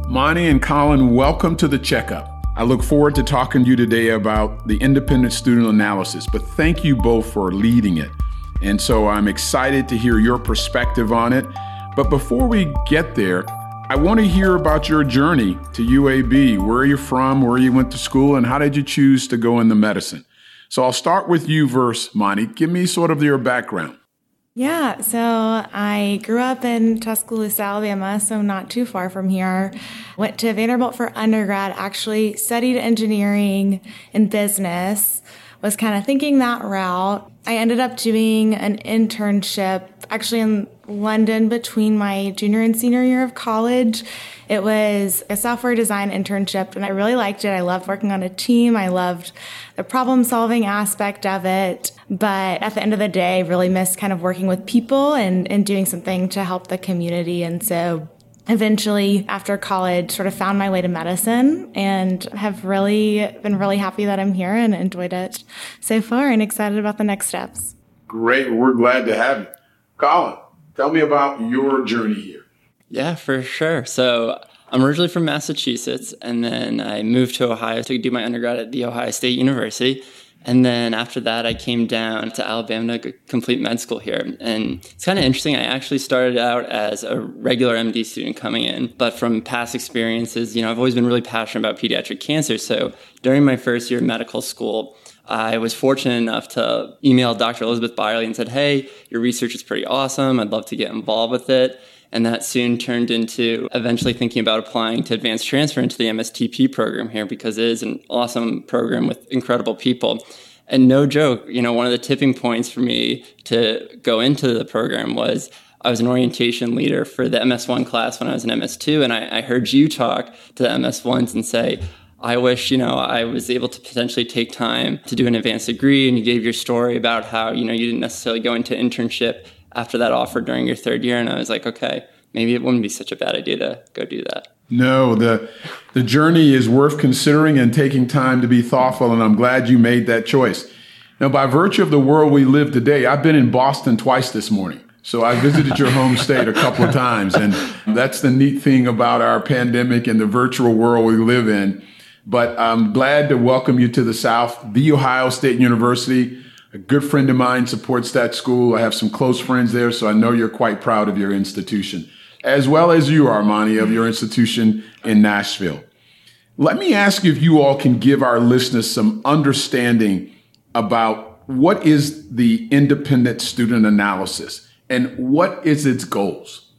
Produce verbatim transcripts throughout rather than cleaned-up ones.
Monty and Colin, welcome to the checkup. I look forward to talking to you today about the independent student analysis, but thank you both for leading it. And so I'm excited to hear your perspective on it. But before we get there, I want to hear about your journey to U A B. Where are you from, where you went to school, and how did you choose to go into medicine? So I'll start with you first, Monty. Give me sort of your background. Yeah, so I grew up in Tuscaloosa, Alabama, so not too far from here. Went to Vanderbilt for undergrad, actually studied engineering and business, was kind of thinking that route. I ended up doing an internship actually in London between my junior and senior year of college. It was a software design internship, and I really liked it. I loved working on a team. I loved the problem-solving aspect of it. But at the end of the day, I really missed kind of working with people and, and doing something to help the community. And so eventually, after college, sort of found my way to medicine and have really been really happy that I'm here and enjoyed it so far and excited about the next steps. Great. We're glad to have you. Colin, tell me about your journey here. Yeah, for sure. So I'm originally from Massachusetts, and then I moved to Ohio to do my undergrad at The Ohio State University. And then after that, I came down to Alabama to complete med school here. And it's kind of interesting. I actually started out as a regular M D student coming in, but from past experiences, you know, I've always been really passionate about pediatric cancer. So during my first year of medical school, I was fortunate enough to email Doctor Elizabeth Byerly and said, hey, your research is pretty awesome. I'd love to get involved with it. And that soon turned into eventually thinking about applying to advanced transfer into the M S T P program here, because it is an awesome program with incredible people. And no joke, you know, one of the tipping points for me to go into the program was I was an orientation leader for the M S one class when I was in M S two. And I, I heard you talk to the M S ones and say, I wish, you know, I was able to potentially take time to do an advanced degree. And you gave your story about how, you know, you didn't necessarily go into internship after that offer during your third year. And I was like, okay, maybe it wouldn't be such a bad idea to go do that. No, the the journey is worth considering and taking time to be thoughtful, and I'm glad you made that choice. Now, by virtue of the world we live today, I've been in Boston twice this morning. So I visited your home state a couple of times, and that's the neat thing about our pandemic and the virtual world we live in. But I'm glad to welcome you to the South. The Ohio State University, a good friend of mine supports that school. I have some close friends there, so I know you're quite proud of your institution, as well as you are, Monty, of your institution in Nashville. Let me ask if you all can give our listeners some understanding about what is the independent student analysis and what is its goals.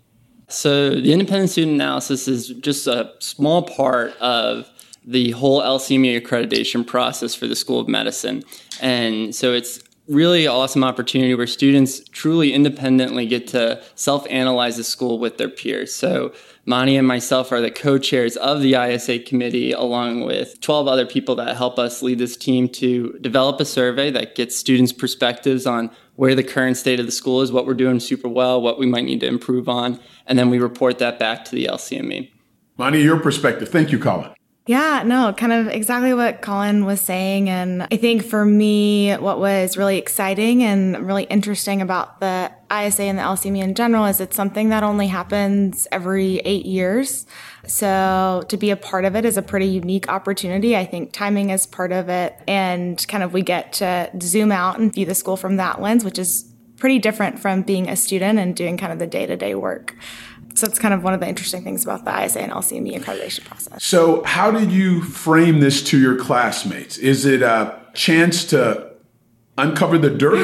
So the independent student analysis is just a small part of the whole L C M E accreditation process for the School of Medicine. And so it's really awesome opportunity where students truly independently get to self-analyze the school with their peers. So Monty and myself are the co-chairs of the I S A committee, along with twelve other people that help us lead this team to develop a survey that gets students' perspectives on where the current state of the school is, what we're doing super well, what we might need to improve on, and then we report that back to the L C M E. Monty, your perspective. Thank you, Colin. Yeah, no, kind of exactly what Colin was saying. And I think for me, what was really exciting and really interesting about the I S A and the L C M E in general is it's something that only happens every eight years. So to be a part of it is a pretty unique opportunity. I think timing is part of it. And kind of we get to zoom out and view the school from that lens, which is pretty different from being a student and doing kind of the day-to-day work. So it's kind of one of the interesting things about the I S A and L C M E accreditation process. So how did you frame this to your classmates? Is it a chance to uncover the dirt?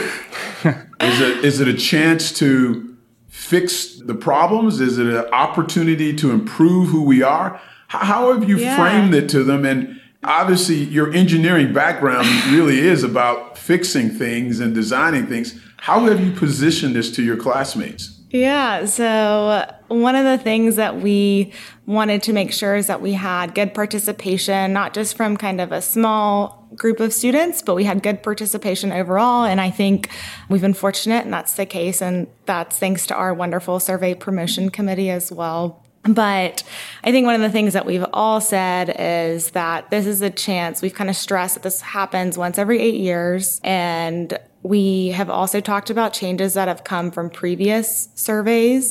is it is it a chance to fix the problems? Is it an opportunity to improve who we are? How have you yeah. framed it to them? And obviously your engineering background really is about fixing things and designing things. How have you positioned this to your classmates? Yeah, so one of the things that we wanted to make sure is that we had good participation, not just from kind of a small group of students, but we had good participation overall. And I think we've been fortunate, and that's the case. And that's thanks to our wonderful survey promotion committee as well. But I think one of the things that we've all said is that this is a chance. We've kind of stressed that this happens once every eight years. And we have also talked about changes that have come from previous surveys.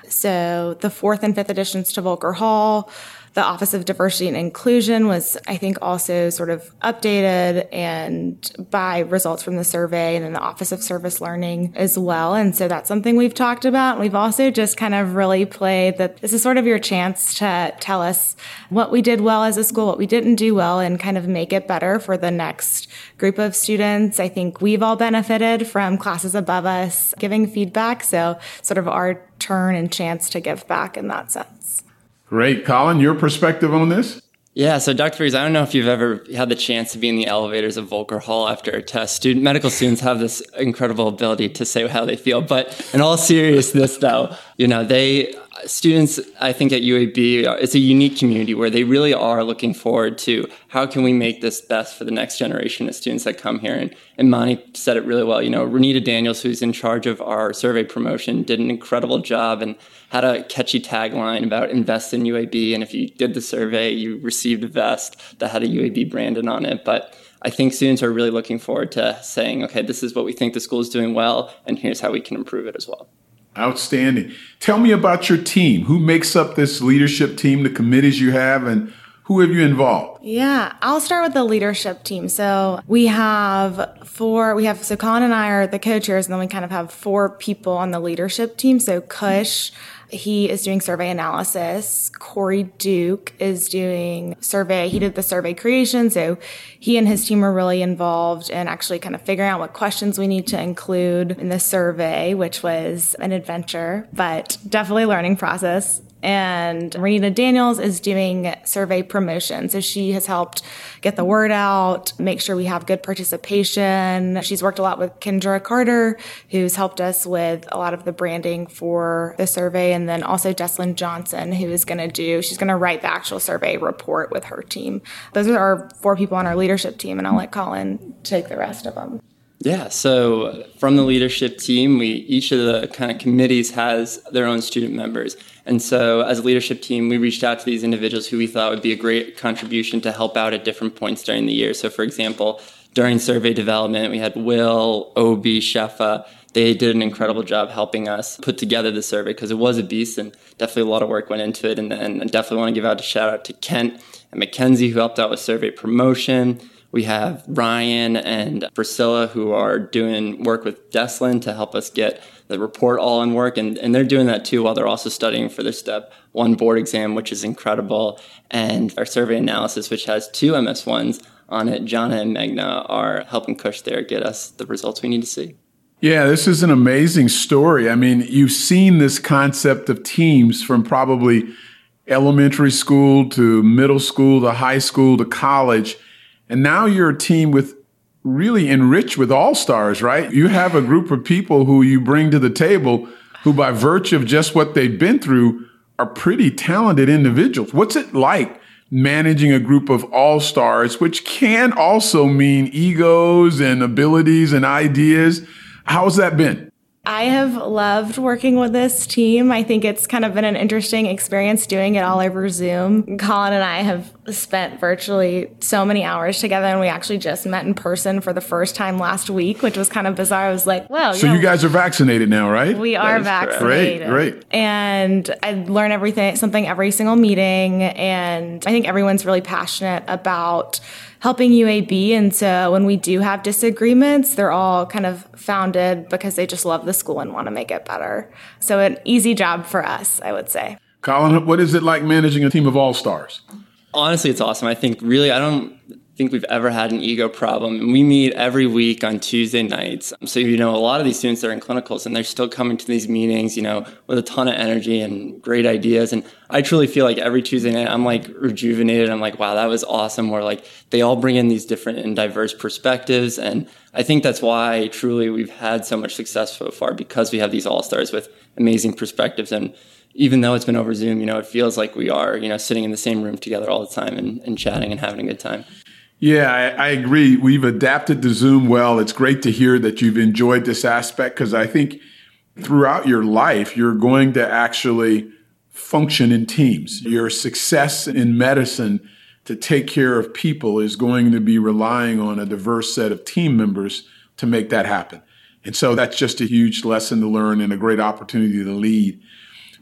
So the fourth and fifth additions to Volker Hall, the Office of Diversity and Inclusion was, I think, also sort of updated and by results from the survey, and then the Office of Service Learning as well. And so that's something we've talked about. And we've also just kind of really played that this is sort of your chance to tell us what we did well as a school, what we didn't do well, and kind of make it better for the next group of students. I think we've all benefited from classes above us giving feedback. So sort of our turn and chance to give back in that sense. Great. Colin, your perspective on this? Yeah, so Doctor Freeze, I don't know if you've ever had the chance to be in the elevators of Volker Hall after a test. Student medical students have this incredible ability to say how they feel, but in all seriousness, though, you know, they students, I think at U A B, it's a unique community where they really are looking forward to how can we make this best for the next generation of students that come here. And, and Monty said it really well. You know, Renita Daniels, who's in charge of our survey promotion, did an incredible job and had a catchy tagline about invest in U A B. And if you did the survey, you received a vest that had a U A B branded on it. But I think students are really looking forward to saying, okay, this is what we think the school is doing well, and here's how we can improve it as well. Outstanding. Tell me about your team. Who makes up this leadership team, the committees you have, and who have you involved? Yeah, I'll start with the leadership team. So we have four, we have, so Colin and I are the co-chairs, and then we kind of have four people on the leadership team. So Kush, he is doing survey analysis. Corey Duke is doing survey. He did the survey creation. So he and his team are really involved in actually kind of figuring out what questions we need to include in the survey, which was an adventure, but definitely a learning process. And Renita Daniels is doing survey promotion. So she has helped get the word out, make sure we have good participation. She's worked a lot with Kendra Carter, who's helped us with a lot of the branding for the survey. And then also Deslyn Johnson, who is going to do, she's going to write the actual survey report with her team. Those are our four people on our leadership team, and I'll let Colin take the rest of them. Yeah, so from the leadership team, we each of the kind of committees has their own student members. And so as a leadership team, we reached out to these individuals who we thought would be a great contribution to help out at different points during the year. So for example, during survey development, we had Will, Obi, Shefa. They did an incredible job helping us put together the survey because it was a beast and definitely a lot of work went into it. And then I definitely want to give out a shout out to Kent and Mackenzie who helped out with survey promotion. We have Ryan and Priscilla who are doing work with Deslyn to help us get the report all in work. And, and they're doing that too while they're also studying for their step one board exam, which is incredible. And our survey analysis, which has two M S ones on it, Jana and Magna are helping Kush there get us the results we need to see. Yeah, this is an amazing story. I mean, you've seen this concept of teams from probably elementary school to middle school to high school to college. And now you're a team with really enriched with all-stars, right? You have a group of people who you bring to the table who by virtue of just what they've been through are pretty talented individuals. What's it like managing a group of all-stars, which can also mean egos and abilities and ideas? How's that been? I have loved working with this team. I think it's kind of been an interesting experience doing it all over Zoom. Colin and I have spent virtually so many hours together, and we actually just met in person for the first time last week, which was kind of bizarre. I was like, well, so you, know, you guys are vaccinated now, right? We are vaccinated. Great, great. And I learn everything, something every single meeting. And I think everyone's really passionate about helping U A B. And so when we do have disagreements, they're all kind of founded because they just love the school and want to make it better. So an easy job for us, I would say. Colin, what is it like managing a team of all-stars? Honestly, it's awesome. I think really, I don't think we've ever had an ego problem. We meet every week on Tuesday nights. So, you know, a lot of these students are in clinicals and they're still coming to these meetings, you know, with a ton of energy and great ideas. And I truly feel like every Tuesday night I'm like rejuvenated. I'm like, wow, that was awesome. Where like they all bring in these different and diverse perspectives. And I think that's why truly we've had so much success so far, because we have these all-stars with amazing perspectives. And even though it's been over Zoom, you know, it feels like we are, you know, sitting in the same room together all the time and, and chatting and having a good time. Yeah, I, I agree. We've adapted to Zoom well. It's great to hear that you've enjoyed this aspect, because I think throughout your life, you're going to actually function in teams. Your success in medicine to take care of people is going to be relying on a diverse set of team members to make that happen. And so that's just a huge lesson to learn and a great opportunity to lead.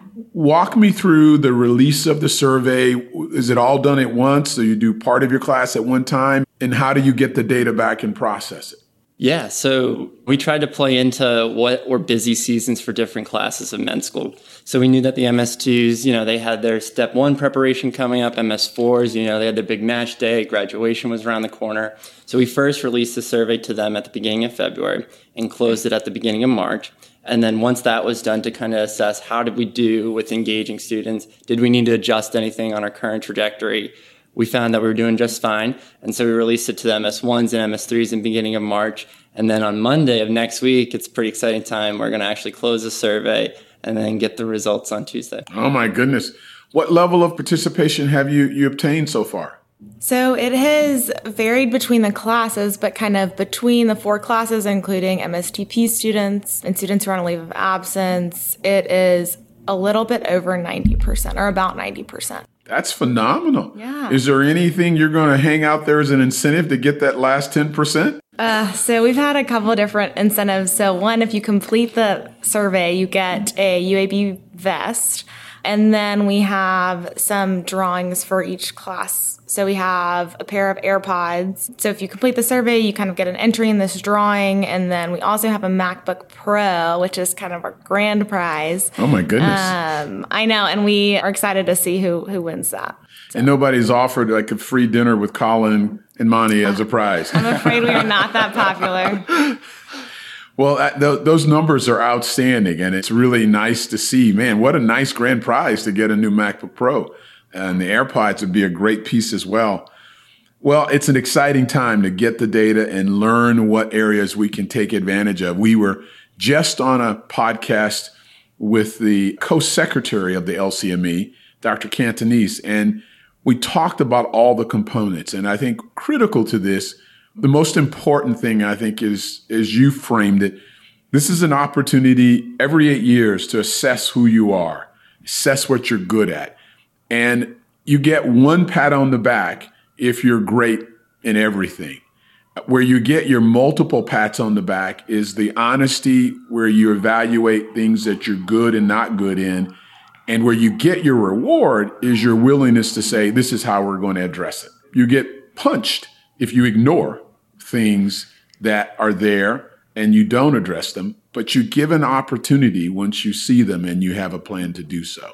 Walk me through the release of the survey. Is it all done at once? So you do part of your class at one time? And how do you get the data back and process it? Yeah, so we tried to play into what were busy seasons for different classes of med school. So we knew that the M S twos, you know, they had their step one preparation coming up, M S fours, you know, they had their big match day, graduation was around the corner. So we first released the survey to them at the beginning of February and closed it at the beginning of March. And then once that was done to kind of assess how did we do with engaging students, did we need to adjust anything on our current trajectory? We found that we were doing just fine. And so we released it to the M S ones and M S threes in the beginning of March. And then on Monday of next week, it's a pretty exciting time. We're going to actually close the survey and then get the results on Tuesday. Oh, my goodness. What level of participation have you, you obtained so far? So it has varied between the classes, but kind of between the four classes, including M S T P students and students who are on a leave of absence, it is a little bit over ninety percent or about ninety percent. That's phenomenal. Yeah. Is there anything you're going to hang out there as an incentive to get that last ten percent? Uh, so we've had a couple of different incentives. So one, if you complete the survey, you get a U A B vest. And then we have some drawings for each class. So we have a pair of AirPods. So if you complete the survey, you kind of get an entry in this drawing. And then we also have a MacBook Pro, which is kind of our grand prize. Oh, my goodness. Um, I know. And we are excited to see who, who wins that. So. And nobody's offered like a free dinner with Colin and Monty as a prize. I'm afraid we are not that popular. Well, uh, th- those numbers are outstanding, and it's really nice to see. Man, what a nice grand prize to get a new MacBook Pro. And the AirPods would be a great piece as well. Well, it's an exciting time to get the data and learn what areas we can take advantage of. We were just on a podcast with the co-secretary of the L C M E, Doctor Cantonese, and we talked about all the components. And I think critical to this, the most important thing, I think, is, is you framed it. This is an opportunity every eight years to assess who you are, assess what you're good at. And you get one pat on the back if you're great in everything. Where you get your multiple pats on the back is the honesty where you evaluate things that you're good and not good in. And where you get your reward is your willingness to say, this is how we're going to address it. You get punched if you ignore things that are there and you don't address them, but you give an opportunity once you see them and you have a plan to do so.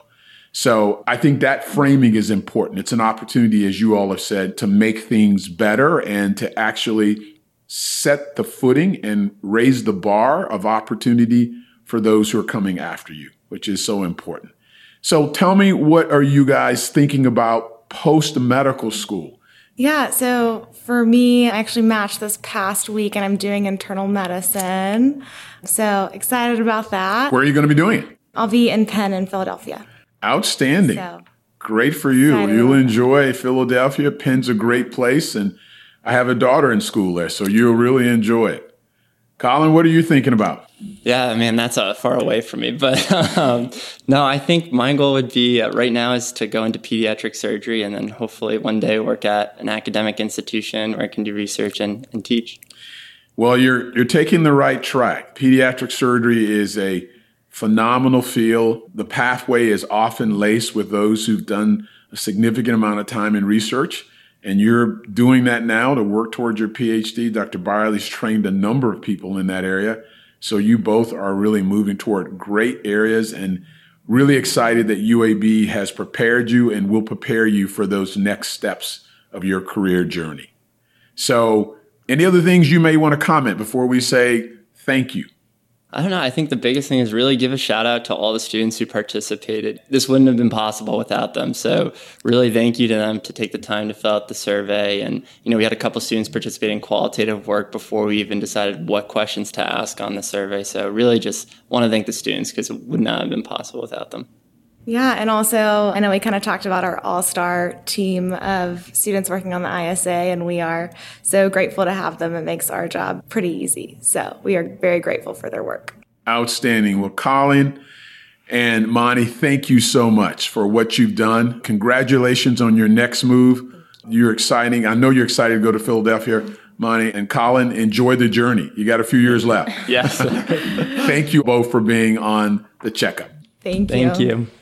So I think that framing is important. It's an opportunity, as you all have said, to make things better and to actually set the footing and raise the bar of opportunity for those who are coming after you, which is so important. So tell me, what are you guys thinking about post-medical school? Yeah, so for me, I actually matched this past week and I'm doing internal medicine. So excited about that. Where are you going to be doing it? I'll be in Penn in Philadelphia. Outstanding. So, great for you. excited You'll about enjoy Philadelphia. Penn's a great place. And I have a daughter in school there, so you'll really enjoy it. Colin, what are you thinking about? Yeah, man, that's uh, far away from me. But um, no, I think my goal would be uh, right now is to go into pediatric surgery and then hopefully one day work at an academic institution where I can do research and, and teach. Well, you're you're taking the right track. Pediatric surgery is a phenomenal field. The pathway is often laced with those who've done a significant amount of time in research. And you're doing that now to work towards your P H D. Doctor Byerly's trained a number of people in that area. So you both are really moving toward great areas and really excited that U A B has prepared you and will prepare you for those next steps of your career journey. So any other things you may want to comment before we say thank you? I don't know. I think the biggest thing is really give a shout out to all the students who participated. This wouldn't have been possible without them. So really thank you to them to take the time to fill out the survey. And, you know, we had a couple students participate in qualitative work before we even decided what questions to ask on the survey. So really just want to thank the students because it would not have been possible without them. Yeah, and also, I know we kind of talked about our all-star team of students working on the I S A, and we are so grateful to have them. It makes our job pretty easy. So we are very grateful for their work. Outstanding. Well, Colin and Monty, thank you so much for what you've done. Congratulations on your next move. You're exciting. I know you're excited to go to Philadelphia. Monty and Colin, enjoy the journey. You got a few years left. Yes. Thank you both for being on the checkup. Thank you. Thank you.